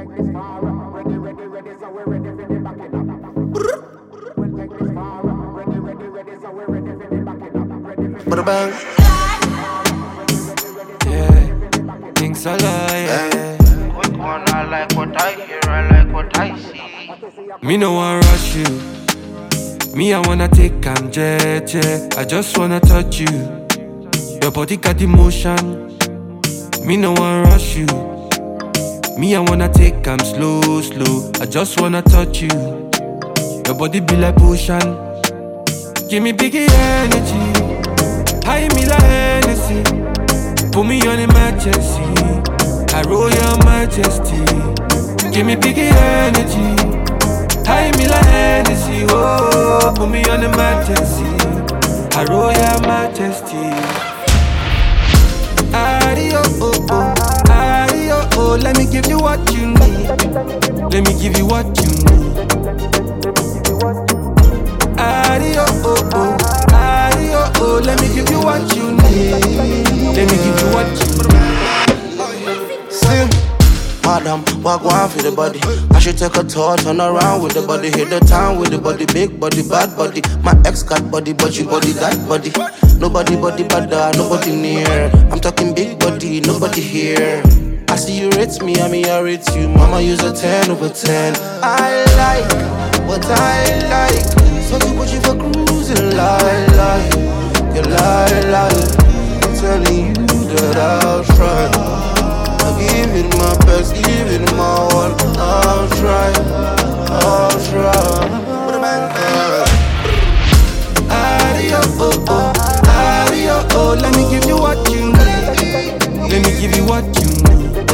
Bang. Yeah, things are lying. Quick one, I like what I hear, I like what I see. Me no wanna rush you. Me I wanna take jeje. I just wanna touch you. Your body got emotion. Me no wanna rush you. Me I wanna take slow, slow. I just wanna touch you. Your body be like potion. Give me biggie energy. High me like Hennessy. Put me on emergency. I roll your majesty. Give me biggie energy. High me like Hennessy. Oh, put me on emergency. I roll your majesty. Adio, oh, oh. Adio, oh. Let me give you what you need. Let me give you what you need. Adio, oh, oh. Adio, oh. Let me give you what you need. Let me give you what you need. Sing. Madam, walk one for the body. I should take a tour, turn around with the body. Hit the town with the body, big body, bad body. My ex got body, but you body, that body. Nobody body bad, nobody near. I'm talking big body, nobody here. I see you rate me, I mean I rate you. Mama use a 10 over 10. I like what I like. So you put you for cruising, lie. You lie. I'm telling you that I'll try. I'll give it my best, give it my all. I'll try. Adio, oh, oh. Adio, oh. Let me give you what you need. Let me give you what you need.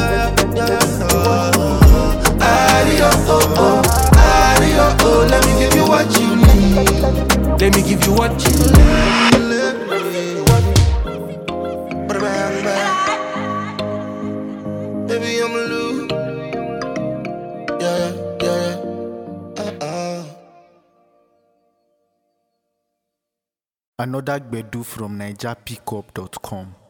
Adio, oh, oh. Adio, oh. Let me give you what you need. Let me give you what you need. Baby, I'm a loser. Yeah. Another Gbedu from NigerPickup.com.